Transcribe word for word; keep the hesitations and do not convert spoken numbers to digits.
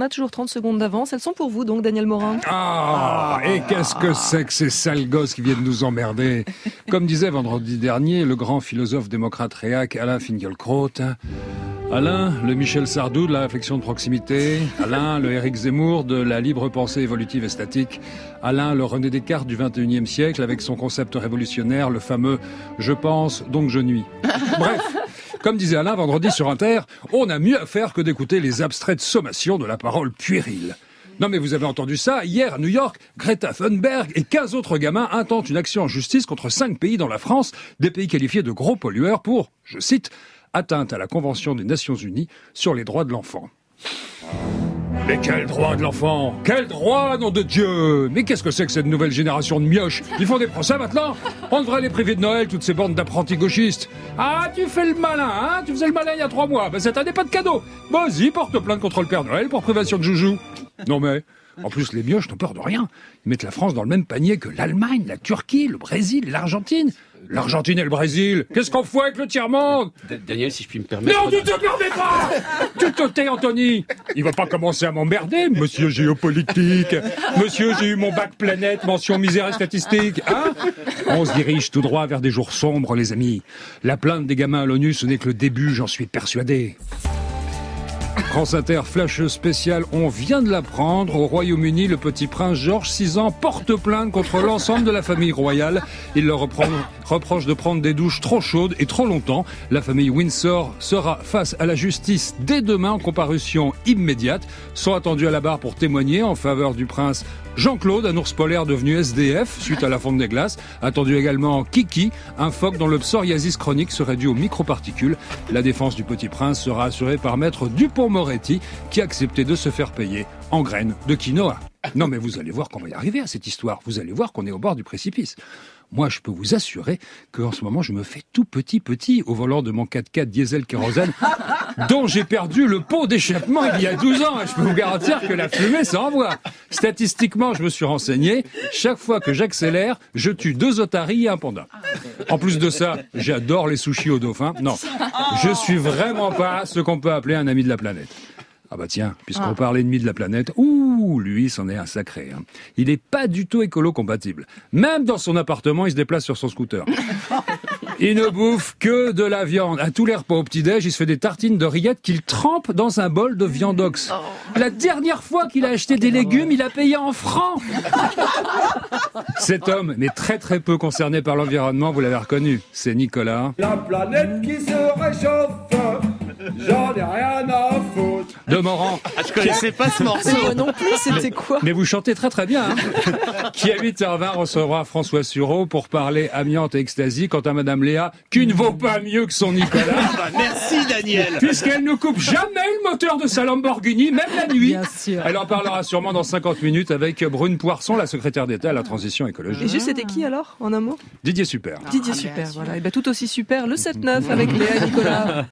on a toujours trente secondes d'avance. Elles sont pour vous donc, Daniel Morin. Ah, ah et qu'est-ce que c'est que ces sales gosses qui viennent nous emmerder. Comme disait vendredi dernier le grand philosophe démocrate réac Alain Finkielkraut. Alain, le Michel Sardou de la réflexion de proximité. Alain, le Éric Zemmour de la libre pensée évolutive et statique. Alain, le René Descartes du vingt et unième siècle avec son concept révolutionnaire, le fameux « je pense, donc je nuis ». Bref, comme disait Alain vendredi sur Inter, on a mieux à faire que d'écouter les abstraites sommations de la parole puérile. Non mais vous avez entendu ça, hier à New York, Greta Thunberg et quinze autres gamins intentent une action en justice contre cinq pays dans la France, des pays qualifiés de gros pollueurs pour, je cite, atteinte à la Convention des Nations Unies sur les droits de l'enfant. Mais quel droit de l'enfant? Quel droit, nom de Dieu? Mais qu'est-ce que c'est que cette nouvelle génération de mioches? Ils font des procès maintenant? On devrait les priver de Noël, toutes ces bandes d'apprentis gauchistes. Ah, tu fais le malin, hein? Tu faisais le malin il y a trois mois. Ben cette année, pas de cadeau. Vas-y, porte plainte contre le Père Noël pour privation de joujou. Non mais... En plus, les mioches n'ont peur de rien. Ils mettent la France dans le même panier que l'Allemagne, la Turquie, le Brésil et l'Argentine. L'Argentine et le Brésil. Qu'est-ce qu'on fout avec le tiers-monde? Daniel, si je puis me permettre... Non, tu te permets pas! Tu te tais, Anthony! Il va pas commencer à m'emmerder, monsieur géopolitique. Monsieur, j'ai eu mon bac planète, mention misère et statistique. Hein? On se dirige tout droit vers des jours sombres, les amis. La plainte des gamins à l'ONU, ce n'est que le début, j'en suis persuadé. France Inter, flash spécial, on vient de l'apprendre. Au Royaume-Uni, le petit prince George, six ans, porte plainte contre l'ensemble de la famille royale. Il leur reprend, reproche de prendre des douches trop chaudes et trop longtemps. La famille Windsor sera face à la justice dès demain en comparution immédiate. Sont attendus à la barre pour témoigner en faveur du prince Jean-Claude, un ours polaire devenu S D F suite à la fonte des glaces. Attendu également Kiki, un phoque dont le psoriasis chronique serait dû aux microparticules. La défense du petit prince sera assurée par maître Dupond-Moretti qui a accepté de se faire payer en graines de quinoa. Non mais vous allez voir qu'on va y arriver à cette histoire. Vous allez voir qu'on est au bord du précipice. Moi, je peux vous assurer qu'en ce moment, je me fais tout petit petit au volant de mon quatre-quatre diesel kérosène dont j'ai perdu le pot d'échappement il y a douze ans. Et je peux vous garantir que la fumée, ça envoie. Statistiquement, je me suis renseigné. Chaque fois que j'accélère, je tue deux otaries et un panda. En plus de ça, j'adore les sushis au dauphin. Non, je suis vraiment pas ce qu'on peut appeler un ami de la planète. Ah bah tiens, puisqu'on ah. parle ennemi de la planète, ouh, lui, c'en est un sacré. Hein. Il est pas du tout écolo-compatible. Même dans son appartement, il se déplace sur son scooter. Il ne bouffe que de la viande. À tous les repas au petit-déj, il se fait des tartines de rillettes qu'il trempe dans un bol de viandox. La dernière fois qu'il a acheté des légumes, il a payé en francs. Cet homme n'est très très peu concerné par l'environnement, vous l'avez reconnu. C'est Nicolas. La planète qui se réchauffe, j'en ai rien à foutre. De Morand. Ah, je connaissais pas ce morceau. Moi non plus, c'était quoi? Mais vous chantez très très bien. Hein. Qui à huit heures vingt recevra François Sureau pour parler amiante et ecstasy quant à Madame Léa, qui ne vaut pas mieux que son Nicolas. Ah bah, merci Daniel. Puisqu'elle ne coupe jamais le moteur de sa Lamborghini, même la nuit. Bien sûr. Elle en parlera sûrement dans cinquante minutes avec Brune Poirson, la secrétaire d'État à la transition écologique. Et juste, c'était qui alors, en un mot? Didier Super. Didier Super, voilà. Et ben tout aussi super, le sept neuf avec Léa et Nicolas.